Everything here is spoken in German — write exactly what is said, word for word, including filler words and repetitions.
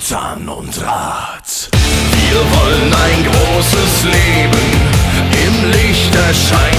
Zahn und Draht. Wir wollen ein großes Leben im Lichterschein